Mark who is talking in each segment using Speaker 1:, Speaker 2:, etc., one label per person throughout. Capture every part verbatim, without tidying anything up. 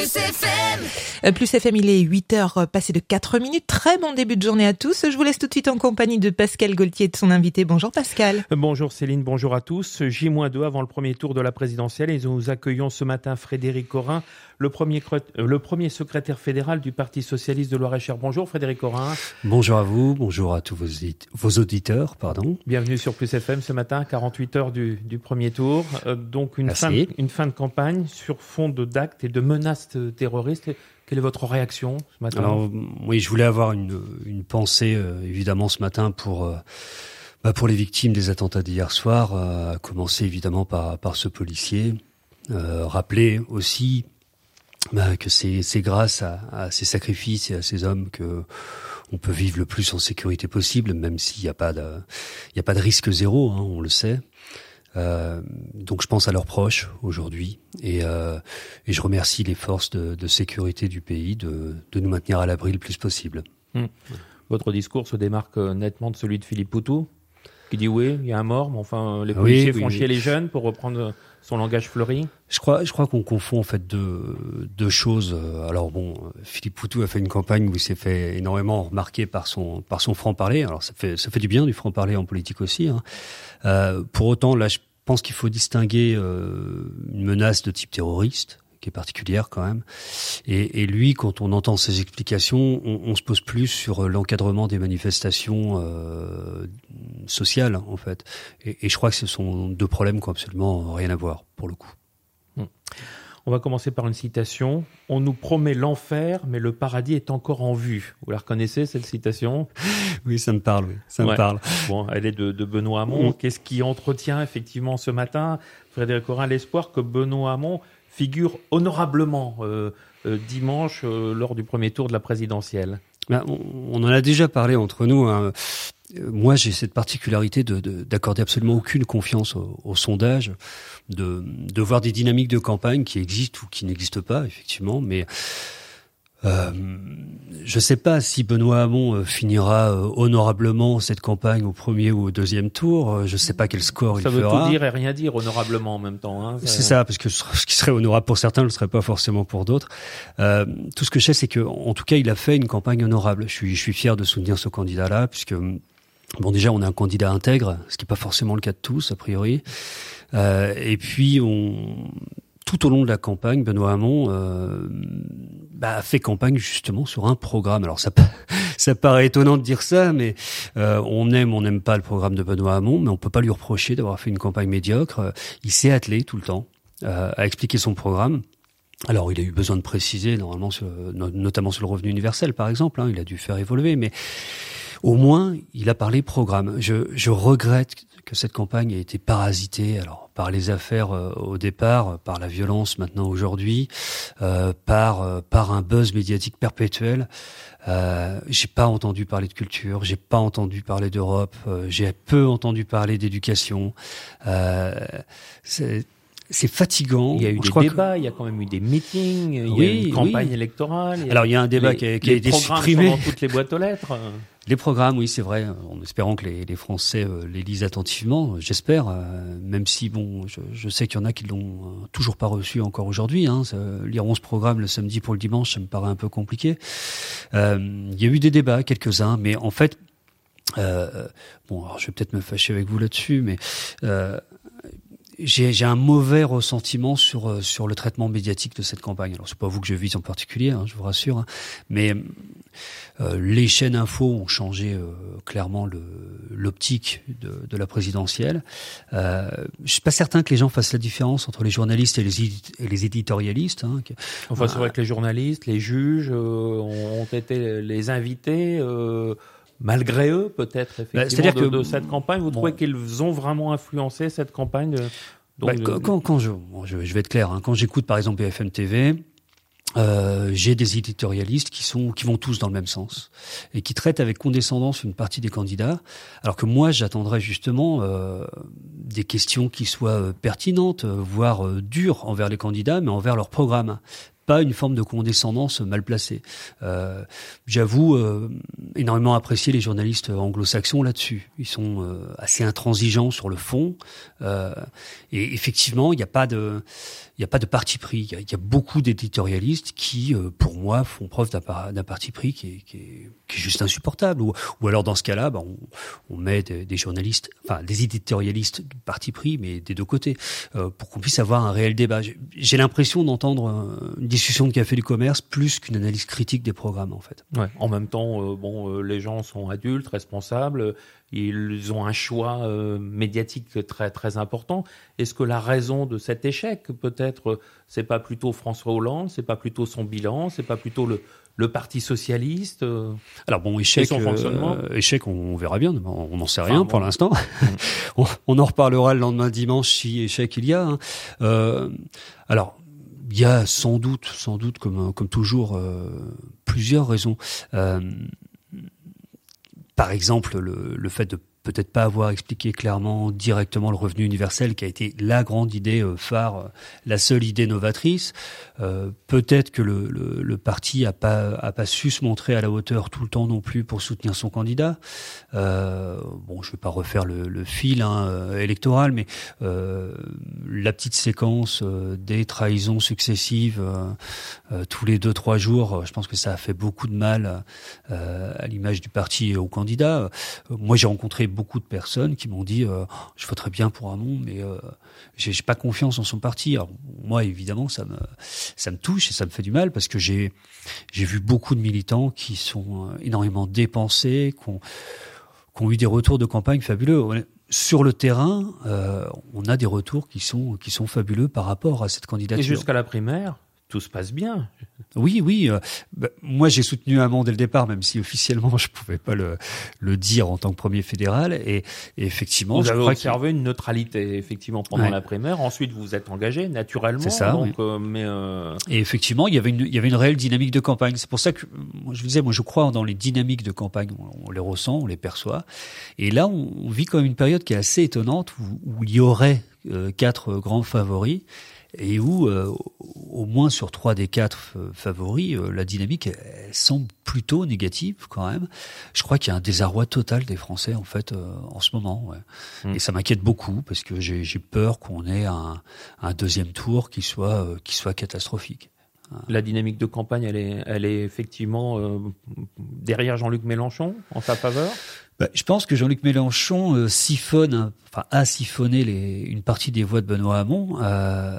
Speaker 1: Plus F M.
Speaker 2: Euh, Plus F M, il est huit heures passées de quatre minutes. Très bon début de journée à tous. Je vous laisse tout de suite en compagnie de Pascal Gaultier et de son invité. Bonjour Pascal.
Speaker 3: Bonjour Céline, bonjour à tous. J deux avant le premier tour de la présidentielle et nous accueillons ce matin Frédéric Corin, le premier, le premier secrétaire fédéral du Parti socialiste de Loir-et-Cher. Bonjour Frédéric Corin.
Speaker 4: Bonjour à vous, bonjour à tous vos, vos auditeurs. Pardon.
Speaker 3: Bienvenue sur Plus F M ce matin, quarante-huit heures du, du premier tour. Euh, donc une fin, une fin de campagne sur fond de d'actes et de menaces terroristes. Quelle est votre réaction ce matin ?
Speaker 4: Alors oui, je voulais avoir une, une pensée euh, évidemment ce matin pour euh, bah, pour les victimes des attentats d'hier soir, euh, à commencer évidemment par par ce policier. Euh, rappeler aussi bah, que c'est c'est grâce à, à ces sacrifices et à ces hommes que on peut vivre le plus en sécurité possible, même s'il n'y a pas de il y a pas de risque zéro, hein, on le sait. Euh, donc je pense à leurs proches aujourd'hui et, euh, et je remercie les forces de, de sécurité du pays de, de nous maintenir à l'abri le plus possible.
Speaker 3: Mmh. Votre discours se démarque nettement de celui de Philippe Poutou, qui dit oui, il y a un mort, mais enfin les policiers oui, font oui, chier oui. les jeunes, pour reprendre son langage fleuri.
Speaker 4: Je crois, je crois qu'on confond en fait deux, deux choses. Alors bon, Philippe Poutou a fait une campagne où il s'est fait énormément remarquer par son, par son franc-parler. Alors ça fait, ça fait du bien du franc-parler en politique aussi. Hein. Euh, pour autant, là, je pense qu'il faut distinguer euh, une menace de type terroriste, qui est particulière quand même. Et, et lui, quand on entend ses explications, on, on se pose plus sur l'encadrement des manifestations euh, sociales, en fait. Et, et je crois que ce sont deux problèmes qui n'ont absolument rien à voir, pour le coup.
Speaker 3: Hum. On va commencer par une citation. « On nous promet l'enfer, mais le paradis est encore en vue ». Vous la reconnaissez, cette citation ?
Speaker 4: Oui, ça me parle, oui. Ça
Speaker 3: ouais.
Speaker 4: me parle.
Speaker 3: Bon, elle est de, de Benoît Hamon. Mmh. Qu'est-ce qui entretient effectivement ce matin, Frédéric Corin, l'espoir que Benoît Hamon figure honorablement euh, euh, dimanche euh, lors du premier tour de la présidentielle ?
Speaker 4: Ben, on, on en a déjà parlé entre nous, hein. Moi, j'ai cette particularité de, de, d'accorder absolument aucune confiance au, au sondage, de, de voir des dynamiques de campagne qui existent ou qui n'existent pas, effectivement, mais euh, je ne sais pas si Benoît Hamon finira honorablement cette campagne au premier ou au deuxième tour. Je ne sais pas quel score
Speaker 3: ça
Speaker 4: il fera.
Speaker 3: Ça veut tout dire et rien dire honorablement en même temps. Hein,
Speaker 4: c'est ça, parce que ce qui serait honorable pour certains ne le serait pas forcément pour d'autres. Euh, tout ce que je sais, c'est que, en tout cas, il a fait une campagne honorable. Je suis, je suis fier de soutenir ce candidat-là, puisque bon, déjà, on a un candidat intègre, ce qui n'est pas forcément le cas de tous, a priori. Euh, et puis, on, tout au long de la campagne, Benoît Hamon euh, bah, a fait campagne justement sur un programme. Alors, ça, ça paraît étonnant de dire ça, mais euh, on aime, on n'aime pas le programme de Benoît Hamon, mais on peut pas lui reprocher d'avoir fait une campagne médiocre. Il s'est attelé tout le temps euh, à expliquer son programme. Alors, il a eu besoin de préciser, normalement, sur, notamment sur le revenu universel, par exemple. Hein, il a dû faire évoluer, mais au moins, il a parlé programme. Je, je regrette que cette campagne ait été parasitée, alors par les affaires euh, au départ, par la violence maintenant aujourd'hui, euh, par euh, par un buzz médiatique perpétuel. Euh, j'ai pas entendu parler de culture, j'ai pas entendu parler d'Europe, euh, j'ai peu entendu parler d'éducation. Euh, c'est C'est fatigant.
Speaker 3: Il y a eu
Speaker 4: Je
Speaker 3: des débats, que... il y a quand même eu des meetings, il
Speaker 4: oui,
Speaker 3: y a eu une campagne
Speaker 4: oui.
Speaker 3: électorale. Il
Speaker 4: Alors il y a un débat
Speaker 3: les,
Speaker 4: qui a, qui a été supprimé.
Speaker 3: Les programmes sont dans toutes les boîtes aux lettres.
Speaker 4: Les programmes, oui, c'est vrai, en espérant que les, les Français euh, les lisent attentivement, j'espère, euh, même si, bon, je, je sais qu'il y en a qui l'ont euh, toujours pas reçu encore aujourd'hui. Hein, ça, lire onze programmes le samedi pour le dimanche, ça me paraît un peu compliqué. Euh, il y a eu des débats, quelques-uns, mais en fait, euh, bon, alors je vais peut-être me fâcher avec vous là-dessus, mais... Euh, J'ai, j'ai un mauvais ressentiment sur sur le traitement médiatique de cette campagne. Alors c'est pas vous que je vise en particulier, hein, je vous rassure, hein, mais euh, les chaînes info ont changé euh, clairement le, l'optique de, de la présidentielle. Euh, je suis pas certain que les gens fassent la différence entre les journalistes et les, et les éditorialistes. Hein, que,
Speaker 3: enfin, c'est vrai que les journalistes, les juges euh, ont été les invités. Euh Malgré eux, peut-être, effectivement, bah, de, que, de cette campagne. Vous bon, trouvez qu'ils ont vraiment influencé cette campagne de, donc,
Speaker 4: bah, de, quand, quand je, bon, je, je vais être clair, hein, quand j'écoute par exemple B F M T V, euh, j'ai des éditorialistes qui sont, qui vont tous dans le même sens et qui traitent avec condescendance une partie des candidats, alors que moi, j'attendrais justement euh, des questions qui soient pertinentes, voire euh, dures envers les candidats, mais envers leur programme. pas une forme de condescendance mal placée. Euh, j'avoue euh, énormément apprécier les journalistes anglo-saxons là-dessus. Ils sont euh, assez intransigeants sur le fond. Euh, et effectivement, il n'y a pas de, il n'y a pas de parti pris. Il y a, il y a beaucoup d'éditorialistes qui, euh, pour moi, font preuve d'un, d'un parti pris qui est, qui est, qui est juste insupportable. Ou, ou alors, dans ce cas-là, bah, on, on met des, des journalistes, enfin des éditorialistes de parti pris, mais des deux côtés, euh, pour qu'on puisse avoir un réel débat. J'ai, j'ai l'impression d'entendre une discussion de café du commerce plus qu'une analyse critique des programmes, en fait.
Speaker 3: Ouais. En même temps, euh, bon, euh, les gens sont adultes, responsables, ils ont un choix euh, médiatique très très important. Est-ce que la raison de cet échec, peut-être, c'est pas plutôt François Hollande, c'est pas plutôt son bilan, c'est pas plutôt le le Parti socialiste? euh,
Speaker 4: Alors bon, échec,
Speaker 3: son fonctionnement
Speaker 4: euh, échec, on verra bien. On n'en sait rien enfin, pour bon. l'instant.
Speaker 3: Mmh.
Speaker 4: on, on en reparlera le lendemain dimanche si échec il y a. Hein. Euh, alors. Il y a sans doute, sans doute, comme comme toujours, euh, plusieurs raisons. Euh, par exemple, le, le fait de peut-être pas avoir expliqué clairement, directement le revenu universel, qui a été la grande idée euh, phare, euh, la seule idée novatrice. Euh, peut-être que le, le, le parti a pas a pas su se montrer à la hauteur tout le temps non plus pour soutenir son candidat. Euh, bon, je vais pas refaire le, le fil hein, électoral, mais euh, la petite séquence euh, des trahisons successives euh, euh, tous les deux trois jours, je pense que ça a fait beaucoup de mal euh, à l'image du parti et au candidat. Euh, moi, j'ai rencontré beaucoup de personnes qui m'ont dit euh, je voterais bien pour Hamon, mais euh, j'ai, j'ai pas confiance en son parti. Alors, moi, évidemment, ça me ça me touche et ça me fait du mal parce que j'ai j'ai vu beaucoup de militants qui sont énormément dépensés, qui ont, qui ont eu des retours de campagne fabuleux. Sur le terrain, euh, on a des retours qui sont qui sont fabuleux par rapport à cette candidature.
Speaker 3: Et jusqu'à la primaire, tout se passe bien.
Speaker 4: Oui, oui. Euh, bah, moi, j'ai soutenu Hamon dès le départ, même si officiellement je pouvais pas le le dire en tant que premier fédéral. Et, et effectivement,
Speaker 3: vous
Speaker 4: je
Speaker 3: avez
Speaker 4: crois
Speaker 3: observé
Speaker 4: qu'il...
Speaker 3: une neutralité effectivement pendant
Speaker 4: ouais.
Speaker 3: la primaire. Ensuite, vous vous êtes engagé naturellement.
Speaker 4: C'est ça.
Speaker 3: Donc,
Speaker 4: oui.
Speaker 3: euh, mais euh...
Speaker 4: Et effectivement, il y avait une il y avait une réelle dynamique de campagne. C'est pour ça que moi, je vous disais, moi, je crois dans les dynamiques de campagne. On, on les ressent, on les perçoit. Et là, on, on vit quand même une période qui est assez étonnante où, où il y aurait euh, quatre grands favoris. Et où, euh, au moins sur trois des quatre euh, favoris, euh, la dynamique elle, elle semble plutôt négative quand même. Je crois qu'il y a un désarroi total des Français en fait euh, en ce moment. Ouais. Mmh. Et ça m'inquiète beaucoup parce que j'ai, j'ai peur qu'on ait un, un deuxième tour qui soit euh, qui soit catastrophique.
Speaker 3: La dynamique de campagne, elle est, elle est effectivement euh, derrière Jean-Luc Mélenchon, en sa faveur.
Speaker 4: Bah, je pense que Jean-Luc Mélenchon euh, siphonne, enfin a siphonné les, une partie des voix de Benoît Hamon, euh,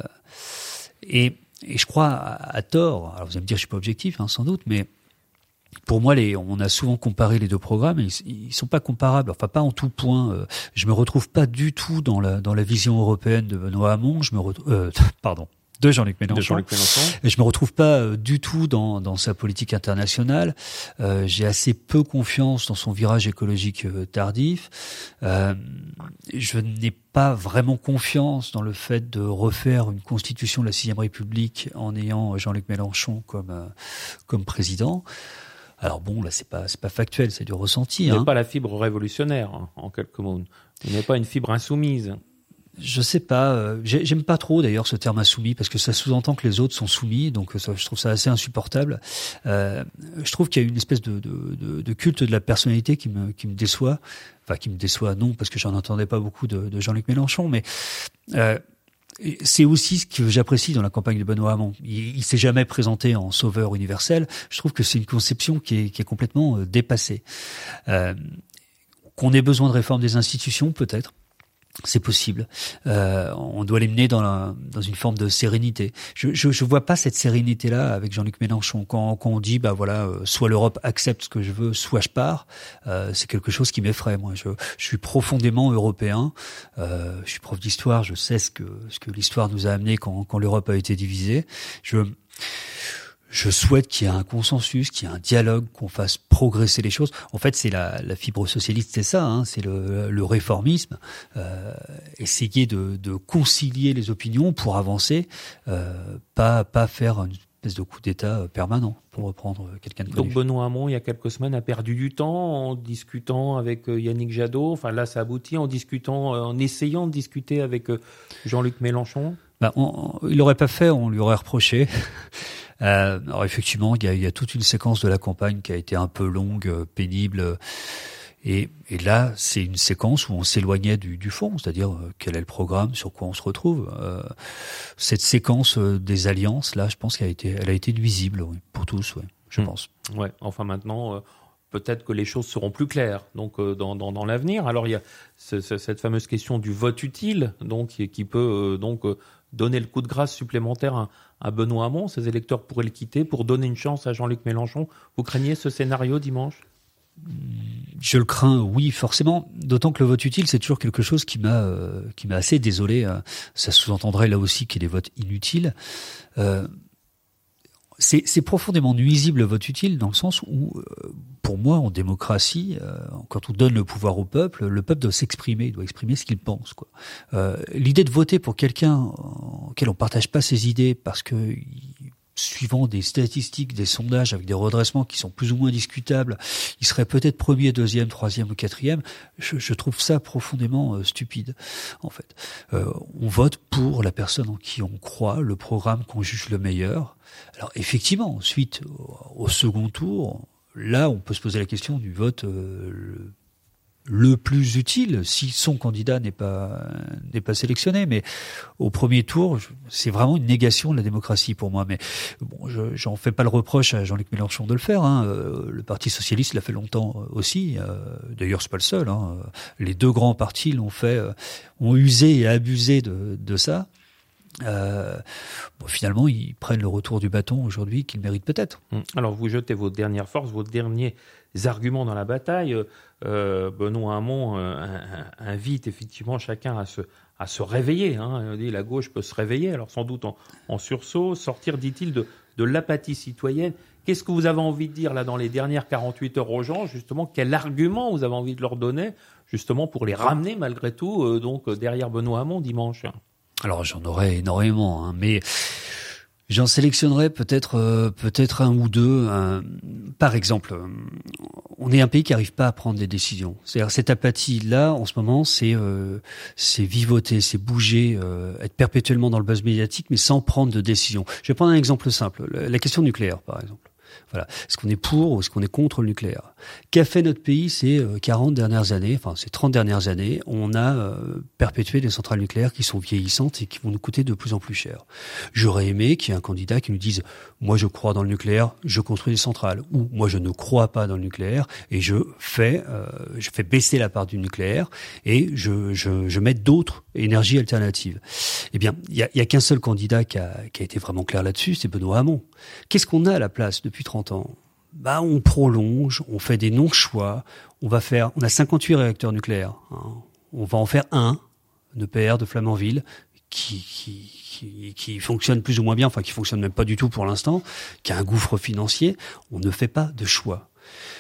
Speaker 4: et, et je crois à, à tort. Alors vous allez me dire, je suis pas objectif, hein, sans doute, mais pour moi, les, on a souvent comparé les deux programmes, et ils, ils sont pas comparables, enfin pas en tout point. Euh, je me retrouve pas du tout dans la dans la vision européenne de Benoît Hamon. Je me retrouve, euh, pardon. De Jean-Luc Mélenchon.
Speaker 3: De Jean-Luc Mélenchon.
Speaker 4: Et je me retrouve pas euh, du tout dans, dans sa politique internationale. Euh, j'ai assez peu confiance dans son virage écologique euh, tardif. Euh, je n'ai pas vraiment confiance dans le fait de refaire une constitution de la sixième République en ayant Jean-Luc Mélenchon comme euh, comme président. Alors bon, là c'est pas c'est pas factuel, c'est du ressenti.
Speaker 3: Vous
Speaker 4: hein.
Speaker 3: n'êtes pas la fibre révolutionnaire, hein, en quelques mots. Vous n'êtes pas une fibre insoumise.
Speaker 4: Je sais pas, euh, j'aime pas trop d'ailleurs ce terme insoumis parce que ça sous-entend que les autres sont soumis, donc ça, je trouve ça assez insupportable. Euh, je trouve qu'il y a une espèce de, de, de, de culte de la personnalité qui me, qui me déçoit, enfin qui me déçoit non parce que j'en entendais pas beaucoup de, de Jean-Luc Mélenchon, mais euh, c'est aussi ce que j'apprécie dans la campagne de Benoît Hamon. Il, il s'est jamais présenté en sauveur universel. Je trouve que c'est une conception qui est, qui est complètement dépassée. Euh, qu'on ait besoin de réforme des institutions, peut-être. C'est possible. Euh, on doit les mener dans, la, dans une forme de sérénité. Je, je, je vois pas cette sérénité-là avec Jean-Luc Mélenchon. Quand, quand on dit, bah voilà, euh, soit l'Europe accepte ce que je veux, soit je pars, euh, c'est quelque chose qui m'effraie. Moi, je, je suis profondément européen. Euh, je suis prof d'histoire. Je sais ce que ce que l'histoire nous a amené quand, quand l'Europe a été divisée. Je Je souhaite qu'il y ait un consensus, qu'il y ait un dialogue, qu'on fasse progresser les choses. En fait, c'est la, la fibre socialiste, c'est ça, hein, c'est le, le réformisme. Euh, essayer de, de concilier les opinions pour avancer, euh, pas pas faire une espèce de coup d'État permanent, pour reprendre quelqu'un de connu.
Speaker 3: Donc Benoît Hamon, il y a quelques semaines, a perdu du temps en discutant avec Yannick Jadot. Enfin là, ça aboutit en discutant, en essayant de discuter avec Jean-Luc Mélenchon.
Speaker 4: Ben, on, il l'aurait pas fait, on lui aurait reproché. Euh, alors effectivement, il y a, il y a toute une séquence de la campagne qui a été un peu longue, euh, pénible. Et, et là, c'est une séquence où on s'éloignait du, du fond, c'est-à-dire euh, quel est le programme, sur quoi on se retrouve. Euh, cette séquence euh, des alliances, là, je pense qu'elle a été, elle a été nuisible, oui, pour tous, oui, je mmh. pense.
Speaker 3: Ouais. Enfin maintenant, euh, peut-être que les choses seront plus claires. Donc euh, dans, dans, dans l'avenir, alors il y a ce, ce, cette fameuse question du vote utile, donc qui, qui peut euh, donc euh, donner le coup de grâce supplémentaire à, à Benoît Hamon. Ces électeurs pourraient le quitter pour donner une chance à Jean-Luc Mélenchon. Vous craignez ce scénario dimanche ?
Speaker 4: Je le crains, oui, forcément. D'autant que le vote utile, c'est toujours quelque chose qui m'a euh, qui m'a assez désolé. Euh, ça sous-entendrait là aussi qu'il y ait des votes inutiles. Euh, c'est, c'est profondément nuisible le vote utile dans le sens où, euh, pour moi, en démocratie, euh, quand on donne le pouvoir au peuple, le peuple doit s'exprimer, il doit exprimer ce qu'il pense, quoi. Euh, l'idée de voter pour quelqu'un auquel on partage pas ses idées parce que il, suivant des statistiques, des sondages avec des redressements qui sont plus ou moins discutables, il serait peut-être premier, deuxième, troisième ou quatrième. Je, je trouve ça profondément euh, stupide, en fait. Euh, on vote pour la personne en qui on croit, le programme qu'on juge le meilleur. Alors effectivement, ensuite, au, au second tour, là, on peut se poser la question du vote euh, le, le plus utile si son candidat n'est pas n'est pas sélectionné, mais au premier tour c'est vraiment une négation de la démocratie pour moi. Mais bon, je j'en fais pas le reproche à Jean-Luc Mélenchon de le faire, hein. Euh, le Parti socialiste l'a fait longtemps aussi, euh, d'ailleurs c'est pas le seul, hein. Les deux grands partis l'ont fait, euh, ont usé et abusé de de ça. Euh, bon, finalement ils prennent le retour du bâton aujourd'hui qu'ils méritent peut-être.
Speaker 3: Alors vous jetez vos dernières forces, vos derniers arguments dans la bataille. Euh, Benoît Hamon euh, invite effectivement chacun à se, à se réveiller. Hein. Il dit la gauche peut se réveiller, alors sans doute en, en sursaut, sortir, dit-il, de, de l'apathie citoyenne. Qu'est-ce que vous avez envie de dire là dans les dernières quarante-huit heures aux gens, justement? Quel argument vous avez envie de leur donner, justement, pour les ramener malgré tout euh, donc derrière Benoît Hamon dimanche?
Speaker 4: Alors j'en aurais énormément, hein, mais j'en sélectionnerai peut-être euh, peut-être un ou deux. Un... Par exemple, euh, on est un pays qui n'arrive pas à prendre des décisions. C'est-à-dire cette apathie-là, en ce moment, c'est euh, c'est vivoter, c'est bouger, euh, être perpétuellement dans le buzz médiatique, mais sans prendre de décision. Je vais prendre un exemple simple. La question nucléaire, par exemple. Voilà. Est-ce qu'on est pour ou est-ce qu'on est contre le nucléaire? Qu'a fait notre pays ces quarante dernières années, enfin ces trente dernières années? On a euh, perpétué des centrales nucléaires qui sont vieillissantes et qui vont nous coûter de plus en plus cher. J'aurais aimé qu'il y ait un candidat qui nous dise « Moi, je crois dans le nucléaire, je construis des centrales » ou « Moi, je ne crois pas dans le nucléaire et je fais, euh, je fais baisser la part du nucléaire et je, je, je mets d'autres énergies alternatives. » Eh bien, il y a, y a qu'un seul candidat qui a, qui a été vraiment clair là-dessus, c'est Benoît Hamon. Qu'est-ce qu'on a à la place depuis trente ans? Bah, on prolonge, on fait des non-choix, on va faire, on a cinquante-huit réacteurs nucléaires, hein. On va en faire un, E P R de Flamanville, qui, qui, qui, qui fonctionne plus ou moins bien, enfin qui fonctionne même pas du tout pour l'instant, qui a un gouffre financier. On ne fait pas de choix.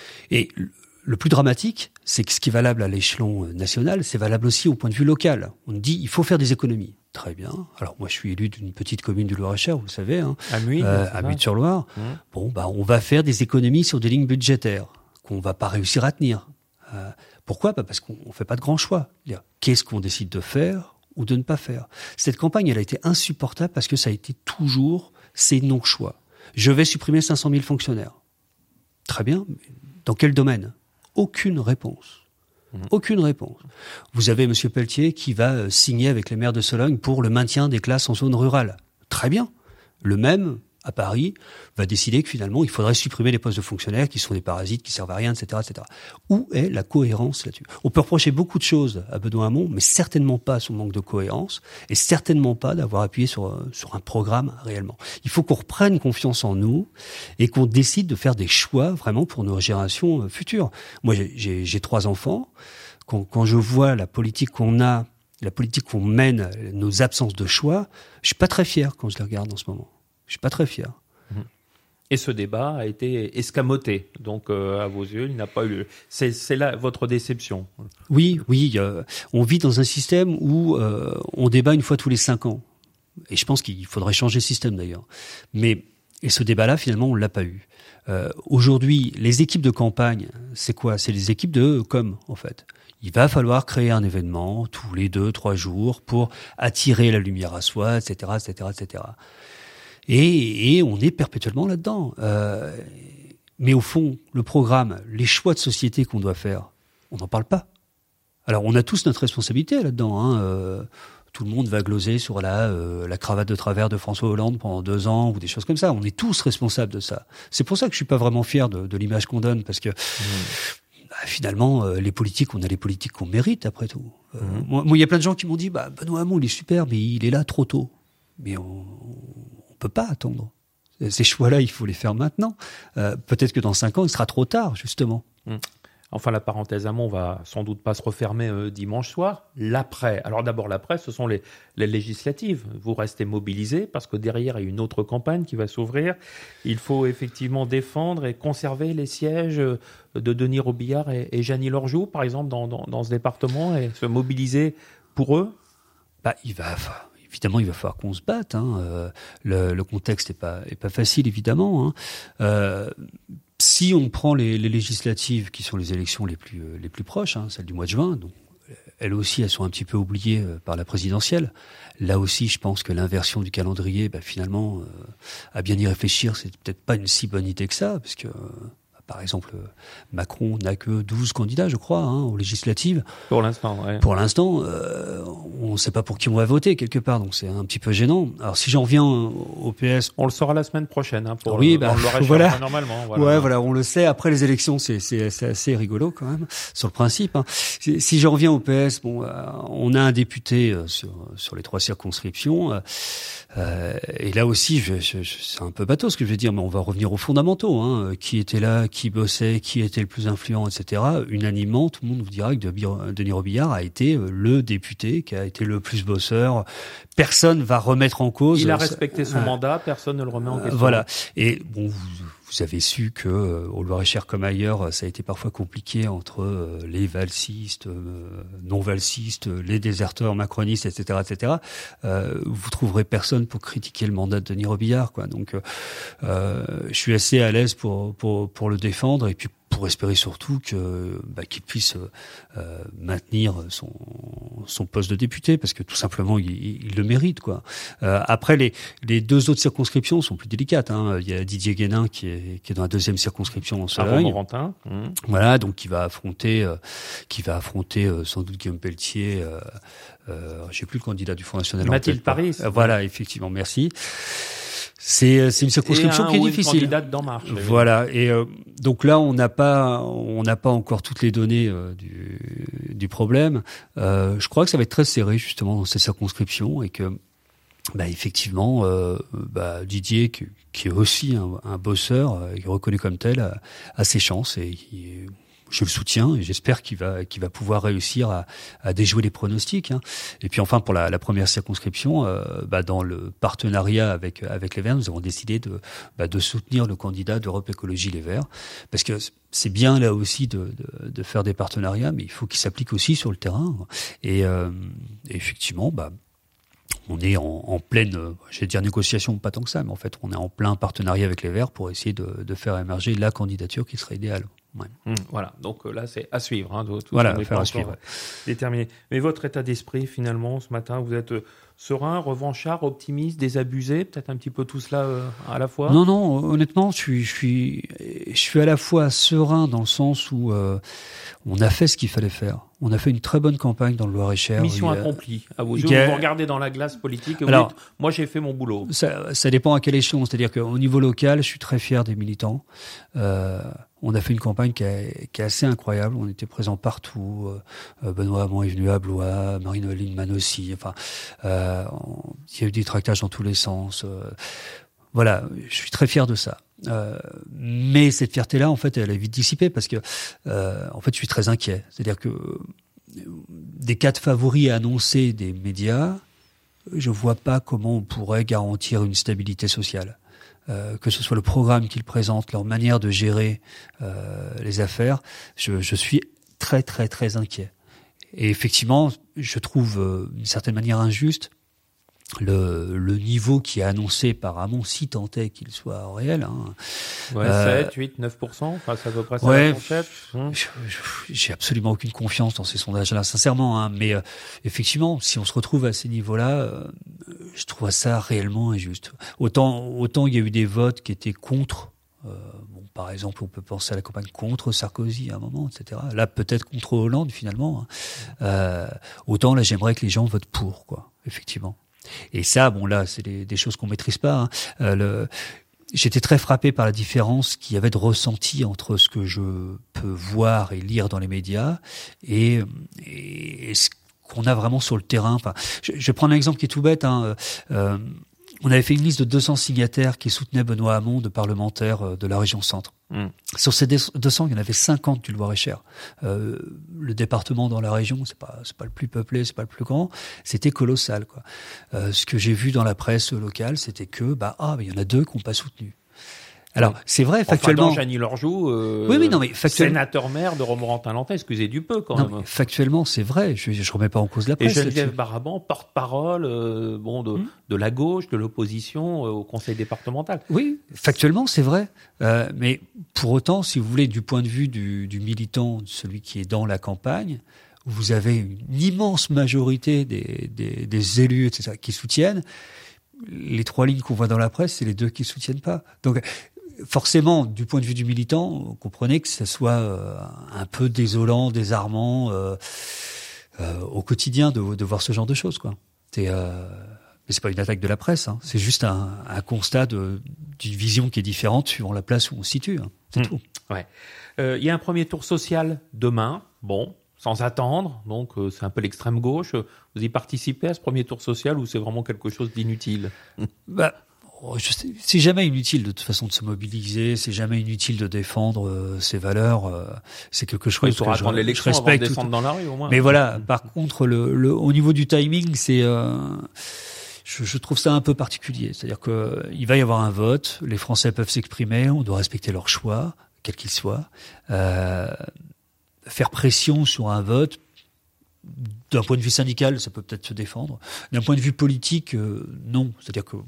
Speaker 4: Et le plus dramatique, c'est que ce qui est valable à l'échelon national, c'est valable aussi au point de vue local. On dit, il faut faire des économies. Très bien. Alors moi, je suis élu d'une petite commune du Loir-et-Cher, vous savez, hein,
Speaker 3: à Muide,
Speaker 4: euh, à Muide-sur-Loire. Mmh. Bon, bah, on va faire des économies sur des lignes budgétaires qu'on va pas réussir à tenir. Euh, pourquoi? Bah, parce qu'on fait pas de grands choix. Qu'est-ce qu'on décide de faire ou de ne pas faire? Cette campagne, elle a été insupportable parce que ça a été toujours ces non-choix. Je vais supprimer cinq cent mille fonctionnaires. Très bien. Dans quel domaine? Aucune réponse. Aucune réponse. Vous avez M. Pelletier qui va signer avec les maires de Sologne pour le maintien des classes en zone rurale. Très bien. Le même, à Paris, va décider que finalement, il faudrait supprimer les postes de fonctionnaires qui sont des parasites, qui servent à rien, et cetera, et cetera. Où est la cohérence là-dessus? On peut reprocher beaucoup de choses à Benoît Hamon, mais certainement pas son manque de cohérence et certainement pas d'avoir appuyé sur, sur un programme réellement. Il faut qu'on reprenne confiance en nous et qu'on décide de faire des choix vraiment pour nos générations futures. Moi, j'ai, j'ai, j'ai trois enfants. Quand, quand je vois la politique qu'on a, la politique qu'on mène, nos absences de choix, je suis pas très fier quand je les regarde en ce moment. Je suis pas très fier.
Speaker 3: Et ce débat a été escamoté, donc euh, à vos yeux, il n'a pas eu. C'est, c'est là votre déception.
Speaker 4: Oui, oui. Euh, on vit dans un système où euh, on débat une fois tous les cinq ans, et je pense qu'il faudrait changer le système d'ailleurs. Mais et ce débat-là, finalement, on l'a pas eu. Euh, aujourd'hui, les équipes de campagne, c'est quoi? C'est les équipes de com, en fait. Il va falloir créer un événement tous les deux, trois jours pour attirer la lumière à soi, et cetera, et cetera, et cetera. Et, et on est perpétuellement là-dedans. Euh, mais au fond, le programme, les choix de société qu'on doit faire, on n'en parle pas. Alors, on a tous notre responsabilité là-dedans. Hein. Euh, tout le monde va gloser sur la, euh, la cravate de travers de François Hollande pendant deux ans ou des choses comme ça. On est tous responsables de ça. C'est pour ça que je suis pas vraiment fier de, de l'image qu'on donne, parce que mmh. bah, finalement, euh, les politiques, on a les politiques qu'on mérite après tout. Euh, mmh. Moi, il y a plein de gens qui m'ont dit, bah, Benoît Hamon, il est super, mais il est là trop tôt. Mais on, on peut pas attendre. Ces choix-là, il faut les faire maintenant. Euh, peut-être que dans cinq ans, il sera trop tard, justement.
Speaker 3: Mmh. Enfin, la parenthèse Hamon va sans doute pas se refermer euh, dimanche soir. L'après. Alors d'abord, l'après, ce sont les, les législatives. Vous restez mobilisés parce que derrière, il y a une autre campagne qui va s'ouvrir. Il faut effectivement défendre et conserver les sièges de Denis Robillard et, et Jeannie Lorgeau, par exemple, dans, dans, dans ce département, et se mobiliser pour eux.
Speaker 4: Bah, il va... Évidemment, il va falloir qu'on se batte. Hein. Euh, le, le contexte est pas est pas facile, évidemment. Hein. Euh, si on prend les, les législatives, qui sont les élections les plus euh, les plus proches, hein, celles du mois de juin, donc elles aussi, elles sont un petit peu oubliées euh, par la présidentielle. Là aussi, je pense que l'inversion du calendrier, bah, finalement, euh, à bien y réfléchir, c'est peut-être pas une si bonne idée que ça, parce que. Euh, Par exemple, Macron n'a que douze candidats, je crois, hein, aux législatives.
Speaker 3: Pour l'instant, ouais.
Speaker 4: Pour l'instant, euh, on ne sait pas pour qui on va voter, quelque part, donc c'est un petit peu gênant. Alors, si j'en reviens au P S...
Speaker 3: On le saura la semaine prochaine, hein, pour
Speaker 4: oui,
Speaker 3: le,
Speaker 4: bah,
Speaker 3: dans le Loir-et-Cher,
Speaker 4: voilà.
Speaker 3: normalement. Voilà.
Speaker 4: Ouais, voilà, on le sait. Après les élections, c'est, c'est, c'est assez rigolo, quand même, sur le principe. Hein. Si, si j'en reviens au P S, bon, euh, on a un député euh, sur, sur les trois circonscriptions, euh, euh, et là aussi, je, je, je, c'est un peu bateau ce que je vais dire, mais on va revenir aux fondamentaux, hein, qui était là, qui bossait, qui était le plus influent, et cetera. Unanimement, tout le monde vous dira que Denis Robillard a été le député qui a été le plus bosseur. Personne va remettre en cause.
Speaker 3: Il a respecté son euh, mandat, personne ne le remet en question.
Speaker 4: Voilà. Et bon, vous, vous avez su que euh, au Loir-et-Cher comme ailleurs, ça a été parfois compliqué entre euh, les valsistes, euh, non valsistes, les déserteurs macronistes, et cetera, et cetera. Euh, vous trouverez personne pour critiquer le mandat de Denis Robillard, quoi. Donc, euh, je suis assez à l'aise pour pour pour le défendre, et puis pour espérer surtout que bah, qu'il puisse euh, maintenir son son poste de député, parce que tout simplement il, il le mérite, quoi. Euh, après, les les deux autres circonscriptions sont plus délicates, hein. Il y a Didier Guénin qui est qui est dans la deuxième circonscription en Sologne.
Speaker 3: Romorantin. Mmh.
Speaker 4: Voilà, donc qui va affronter euh, qui va affronter euh, sans doute Guillaume Pelletier. Euh, euh, j'ai plus le candidat du Front National.
Speaker 3: Mathilde Paris.
Speaker 4: Euh, voilà, effectivement, merci. C'est c'est une circonscription
Speaker 3: un,
Speaker 4: qui est difficile.
Speaker 3: Candidate d'En Marche.
Speaker 4: Voilà, et euh, donc là on n'a pas on n'a pas encore toutes les données euh, du du problème. Euh, je crois que ça va être très serré justement dans ces circonscriptions, et que bah effectivement euh, bah Didier qui, qui est aussi un, un bosseur, euh, qui est reconnu comme tel, a, a ses chances, et qui est, je le soutiens, et j'espère qu'il va qu'il va pouvoir réussir à, à déjouer les pronostics. Hein. Et puis enfin, pour la, la première circonscription, euh, bah, dans le partenariat avec avec les Verts, nous avons décidé de bah, de soutenir le candidat d'Europe Écologie Les Verts, parce que c'est bien là aussi de, de, de faire des partenariats, mais il faut qu'ils s'appliquent aussi sur le terrain. Et, euh, et effectivement, bah on est en, en pleine, euh, j'allais dire négociation, pas tant que ça, mais en fait, on est en plein partenariat avec les Verts pour essayer de, de faire émerger la candidature qui serait idéale. Ouais.
Speaker 3: Mmh, voilà, donc euh, là, c'est à suivre. Hein, tout
Speaker 4: voilà, faire à suivre.
Speaker 3: Déterminé. Mais votre état d'esprit, finalement, ce matin, vous êtes euh, serein, revanchard, optimiste, désabusé, peut-être un petit peu tout cela euh, à la fois?
Speaker 4: Non, non, honnêtement, je suis, je suis, je suis à la fois serein dans le sens où euh, on a fait ce qu'il fallait faire. On a fait une très bonne campagne dans le Loir-et-Cher.
Speaker 3: Mission
Speaker 4: a,
Speaker 3: accomplie. À vos yeux, a... vous regardez dans la glace politique et vous
Speaker 4: Alors,
Speaker 3: dites, moi j'ai fait mon boulot.
Speaker 4: Ça, ça dépend à quelle échelon. C'est-à-dire qu'au niveau local, je suis très fier des militants. Euh, on a fait une campagne qui, a, qui est assez incroyable. On était présents partout. Euh, Benoît Hamon est venu à Blois, Marine Lindemann aussi. Enfin, euh, on, il y a eu des tractages dans tous les sens. Euh, voilà, je suis très fier de ça. Euh, mais cette fierté-là, en fait, elle est vite dissipée parce que, euh, en fait, je suis très inquiet. C'est-à-dire que des quatre favoris annoncés des médias, je vois pas comment on pourrait garantir une stabilité sociale. Euh, que ce soit le programme qu'ils présentent, leur manière de gérer euh, les affaires, je, je suis très, très, très inquiet. Et effectivement, je trouve euh, d'une certaine manière injuste Le, le niveau qui est annoncé par Hamon, si tant est qu'il soit réel. Hein.
Speaker 3: Ouais, euh, sept, huit, neuf pour cent, enfin, c'est à peu près ça.
Speaker 4: Ouais,
Speaker 3: hum.
Speaker 4: J'ai absolument aucune confiance dans ces sondages-là, sincèrement. Hein, mais euh, effectivement, si on se retrouve à ces niveaux-là, euh, je trouve ça réellement injuste. Autant, autant il y a eu des votes qui étaient contre. Euh, bon, par exemple, on peut penser à la campagne contre Sarkozy à un moment, et cetera. Là, peut-être contre Hollande, finalement. Hein. Euh, autant là, j'aimerais que les gens votent pour, quoi. Effectivement. Et ça, bon là, c'est des, des choses qu'on maîtrise pas. Hein. Euh, le, j'étais très frappé par la différence qu'il y avait de ressenti entre ce que je peux voir et lire dans les médias et, et, et ce qu'on a vraiment sur le terrain. Enfin, je, je vais prendre un exemple qui est tout bête. Hein. Euh, on avait fait une liste de deux cents signataires qui soutenaient Benoît Hamon, de parlementaires de la région Centre. Mmh. Sur ces deux cents, il y en avait cinquante du Loir-et-Cher. Euh, le département dans la région, c'est pas c'est pas le plus peuplé, c'est pas le plus grand, c'était colossal, quoi. Euh, ce que j'ai vu dans la presse locale, c'était que bah ah mais il y en a deux qui n'ont pas soutenu. Alors, oui. C'est vrai, factuellement.
Speaker 3: Enfin, Jeannie Lorjou, euh,
Speaker 4: oui, oui, non, mais factuellement.
Speaker 3: Sénateur-maire de Romorantin-Lantin, excusez du peu, quand
Speaker 4: non,
Speaker 3: même.
Speaker 4: Mais factuellement, c'est vrai. Je, je remets pas en cause la presse.
Speaker 3: Et Geneviève Baraban, porte-parole, euh, bon, de, hum. de la gauche, de l'opposition, euh, au conseil départemental.
Speaker 4: Oui, factuellement, c'est vrai. Euh, mais pour autant, si vous voulez, du point de vue du, du militant, celui qui est dans la campagne, vous avez une immense majorité des, des, des élus, et cetera, qui soutiennent. Les trois lignes qu'on voit dans la presse, c'est les deux qui soutiennent pas. Donc, forcément, du point de vue du militant, vous comprenez que ça soit euh, un peu désolant, désarmant euh, euh, au quotidien de, de voir ce genre de choses, quoi. C'est, euh, mais c'est pas une attaque de la presse, hein. C'est juste un, un constat de, d'une vision qui est différente suivant la place où on se situe. Hein. C'est mmh. tout.
Speaker 3: Ouais. Euh, il y a un premier tour social demain. Bon. Sans attendre, donc euh, c'est un peu l'extrême gauche. Vous y participez à ce premier tour social ou c'est vraiment quelque chose d'inutile?
Speaker 4: Bah, je sais, c'est jamais inutile de toute façon de se mobiliser, c'est jamais inutile de défendre euh, ses valeurs. Euh, c'est quelque chose
Speaker 3: oui,
Speaker 4: que je,
Speaker 3: je respecte. Avant de descendre dans la rue, au moins.
Speaker 4: Mais voilà, par contre, le, le, au niveau du timing, c'est, euh, je, je trouve ça un peu particulier. C'est-à-dire que il va y avoir un vote, les Français peuvent s'exprimer, on doit respecter leur choix, quel qu'il soit. Euh, Faire pression sur un vote, d'un point de vue syndical, ça peut peut-être se défendre. D'un point de vue politique, euh, non. C'est-à-dire que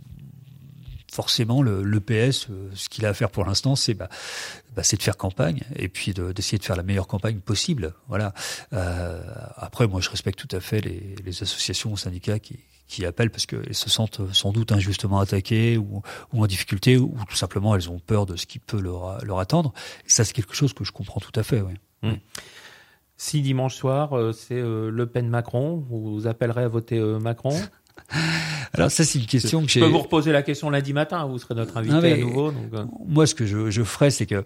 Speaker 4: forcément, le, l'E P S, euh, ce qu'il a à faire pour l'instant, c'est, bah, bah, c'est de faire campagne et puis de, d'essayer de faire la meilleure campagne possible. Voilà. Euh, après, moi, je respecte tout à fait les, les associations ou syndicats qui, qui appellent parce qu'elles se sentent sans doute injustement attaquées ou, ou en difficulté ou tout simplement elles ont peur de ce qui peut leur, leur attendre. Et ça, c'est quelque chose que je comprends tout à fait, oui.
Speaker 3: Mmh. Si dimanche soir, euh, c'est euh, Le Pen-Macron, vous appellerez à voter euh, Macron?
Speaker 4: Alors ça, c'est une question que j'ai...
Speaker 3: Je peux vous reposer la question lundi matin, vous serez notre invité non, à nouveau. Donc, euh...
Speaker 4: Moi, ce que je, je ferais, c'est que...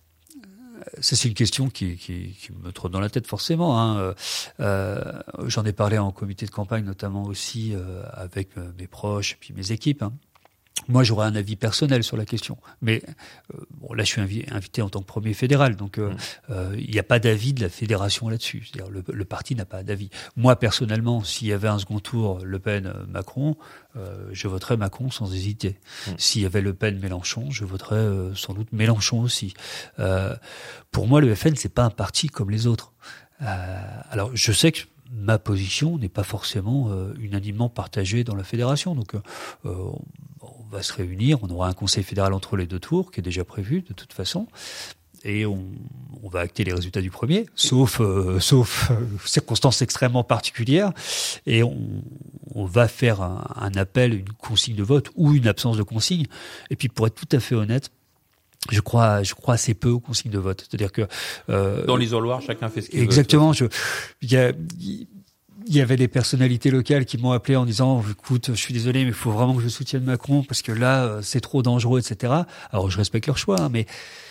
Speaker 4: Ça, c'est une question qui, qui, qui me trotte dans la tête forcément. Hein. Euh, j'en ai parlé en comité de campagne, notamment aussi euh, avec mes proches et puis mes équipes. Hein. Moi, j'aurais un avis personnel sur la question. Mais euh, bon, là, je suis invi- invité en tant que premier fédéral, donc il euh, euh, n'y a pas d'avis de la fédération là-dessus. C'est-à-dire le, le parti n'a pas d'avis. Moi, personnellement, s'il y avait un second tour Le Pen-Macron, euh, je voterais Macron sans hésiter. Mmh. S'il y avait Le Pen-Mélenchon, je voterais euh, sans doute Mélenchon aussi. Euh, pour moi, le F N, c'est pas un parti comme les autres. Euh, alors, je sais que ma position n'est pas forcément euh, unanimement partagée dans la fédération. Donc, euh, on va se réunir, on aura un conseil fédéral entre les deux tours qui est déjà prévu de toute façon, et on, on va acter les résultats du premier, sauf euh, sauf euh, circonstances extrêmement particulières, et on, on va faire un, un appel, une consigne de vote ou une absence de consigne. Et puis, pour être tout à fait honnête, je crois, je crois assez peu aux consignes de vote. C'est-à-dire que euh,
Speaker 3: dans l'isoloir, chacun fait ce qu'il
Speaker 4: exactement,
Speaker 3: veut.
Speaker 4: Exactement. Il y a, il y avait des personnalités locales qui m'ont appelé en disant « Écoute, je suis désolé, mais il faut vraiment que je soutienne Macron parce que là, c'est trop dangereux, et cetera » Alors, je respecte leur choix, hein, mais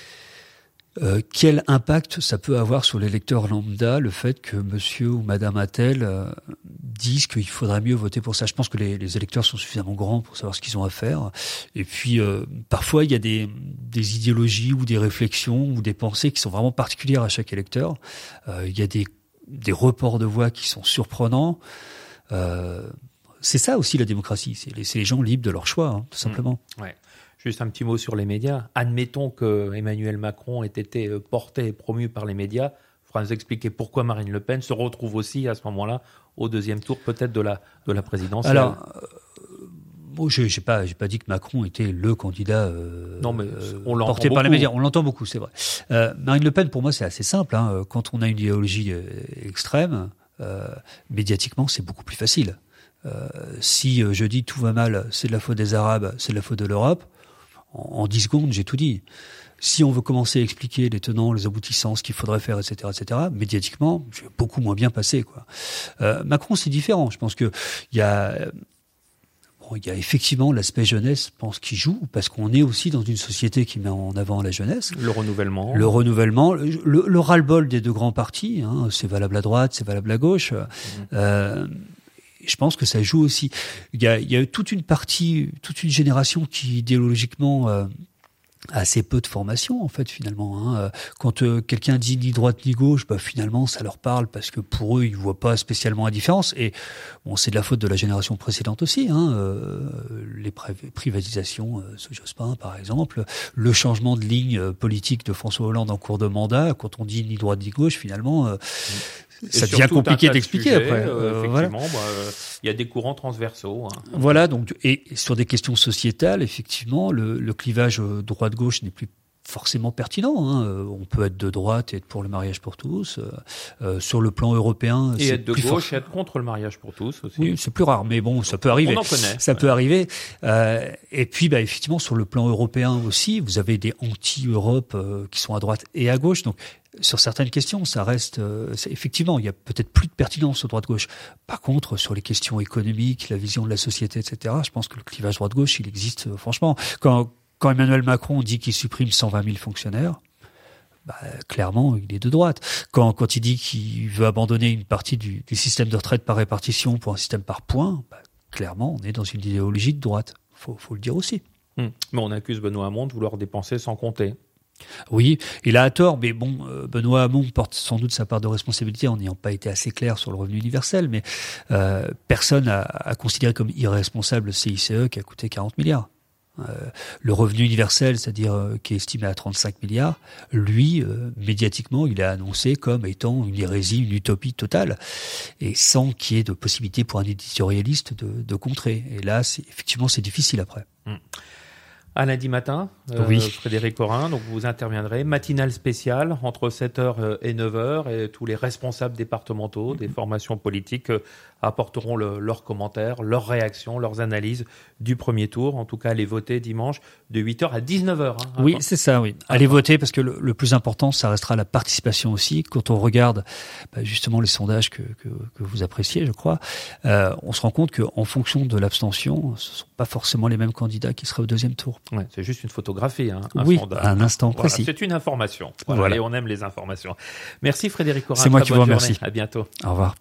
Speaker 4: euh, quel impact ça peut avoir sur l'électeur lambda, le fait que monsieur ou madame Attel euh, disent qu'il faudrait mieux voter pour ça? Je pense que les, les électeurs sont suffisamment grands pour savoir ce qu'ils ont à faire. Et puis, euh, parfois, il y a des, des idéologies ou des réflexions ou des pensées qui sont vraiment particulières à chaque électeur. Euh, il y a des des reports de voix qui sont surprenants. Euh, c'est ça aussi la démocratie, c'est les, c'est les gens libres de leur choix, hein, tout simplement.
Speaker 3: Mmh. Ouais. Juste un petit mot sur les médias. Admettons que Emmanuel Macron ait été porté et promu par les médias. faudra nous expliquer pourquoi Marine Le Pen se retrouve aussi à ce moment-là au deuxième tour peut-être de la de la présidentielle.
Speaker 4: Alors, euh, bon, je n'ai pas, j'ai pas dit que Macron était le candidat euh,
Speaker 3: non, mais on l'entend
Speaker 4: porté
Speaker 3: beaucoup.
Speaker 4: par les médias. On l'entend beaucoup, c'est vrai. Euh, Marine Le Pen, pour moi, c'est assez simple. Hein. Quand on a une idéologie euh, extrême, euh, médiatiquement, c'est beaucoup plus facile. Euh, si euh, je dis tout va mal, c'est de la faute des Arabes, c'est de la faute de l'Europe, en, en dix secondes, j'ai tout dit. Si on veut commencer à expliquer les tenants, les aboutissants, ce qu'il faudrait faire, et cetera, et cetera, médiatiquement, je vais beaucoup moins bien passer, quoi. Euh, Macron, c'est différent. Je pense que il y a, bon, il y a effectivement l'aspect jeunesse, je pense, qui joue, parce qu'on est aussi dans une société qui met en avant la jeunesse.
Speaker 3: Le renouvellement.
Speaker 4: Le renouvellement, le, le, le ras-le-bol des deux grands partis, hein, c'est valable à droite, c'est valable à gauche. Mmh. Euh, je pense que ça joue aussi. Il y a, il y a toute une partie, toute une génération qui idéologiquement euh, assez peu de formation en fait finalement. Hein. Quand euh, quelqu'un dit ni droite ni gauche, bah finalement ça leur parle parce que pour eux ils voient pas spécialement la différence. Et bon, c'est de la faute de la génération précédente aussi. Hein. Euh, les privatisations, euh, sous Jospin par exemple, le changement de ligne euh, politique de François Hollande en cours de mandat. Quand on dit ni droite ni gauche, finalement. Euh,
Speaker 3: Et
Speaker 4: ça devient compliqué d'expliquer
Speaker 3: sujets,
Speaker 4: après.
Speaker 3: Euh, effectivement, il voilà. bah, y a des courants transversaux. Hein.
Speaker 4: Voilà, donc et sur des questions sociétales, effectivement, le, le clivage droite-gauche n'est plus forcément pertinent. Hein. On peut être de droite et être pour le mariage pour tous. Euh, sur le plan européen,
Speaker 3: et
Speaker 4: c'est
Speaker 3: être de
Speaker 4: plus
Speaker 3: gauche
Speaker 4: fort.
Speaker 3: et être contre le mariage pour tous aussi.
Speaker 4: Oui, c'est plus rare, mais bon, ça peut arriver.
Speaker 3: On en connaît.
Speaker 4: Ça
Speaker 3: ouais.
Speaker 4: peut arriver. Euh, et puis, bah, effectivement, sur le plan européen aussi, vous avez des anti-Europe euh, qui sont à droite et à gauche. Donc, sur certaines questions, ça reste euh, effectivement, il y a peut-être plus de pertinence au droite-gauche. Par contre, sur les questions économiques, la vision de la société, et cetera, je pense que le clivage droite-gauche, il existe euh, franchement. Quand, quand Emmanuel Macron dit qu'il supprime cent vingt mille fonctionnaires, bah, clairement, il est de droite. Quand, quand il dit qu'il veut abandonner une partie du, du système de retraite par répartition pour un système par points, bah, clairement, on est dans une idéologie de droite. Faut, faut le dire aussi.
Speaker 3: Hum. Mais on accuse Benoît Hamon de vouloir dépenser sans compter.
Speaker 4: Oui, il a à tort, mais bon, euh, Benoît Hamon porte sans doute sa part de responsabilité en n'ayant pas été assez clair sur le revenu universel, mais euh, personne a, a considéré comme irresponsable le C I C E qui a coûté quarante milliards. Euh, le revenu universel, c'est-à-dire euh, qui est estimé à trente-cinq milliards, lui, euh, médiatiquement, il a annoncé comme étant une hérésie, une utopie totale, et sans qu'il y ait de possibilité pour un éditorialiste de, de contrer. Et là, c'est, effectivement, c'est difficile après.
Speaker 3: Mmh. À lundi matin, euh,
Speaker 4: oui.
Speaker 3: Frédéric Corin, donc vous interviendrez, matinale spéciale entre sept heures et neuf heures, et tous les responsables départementaux des formations politiques euh, apporteront le, leurs commentaires, leurs réactions, leurs analyses du premier tour. En tout cas, allez voter dimanche de huit heures à dix-neuf heures. Hein,
Speaker 4: oui, c'est ça, oui. Allez ah, voter parce que le, le plus important, ça restera la participation aussi. Quand on regarde bah, justement les sondages que, que, que vous appréciez, je crois, euh, on se rend compte qu'en fonction de l'abstention, ce ne sont pas forcément les mêmes candidats qui seraient au deuxième tour.
Speaker 3: Ouais, c'est juste une photographie, hein, un
Speaker 4: oui,
Speaker 3: sondage.
Speaker 4: un instant
Speaker 3: voilà,
Speaker 4: précis.
Speaker 3: C'est une information. Voilà, voilà. Et on aime les informations. Merci Frédéric Corin.
Speaker 4: C'est moi qui vous remercie.
Speaker 3: À bientôt.
Speaker 4: Au revoir.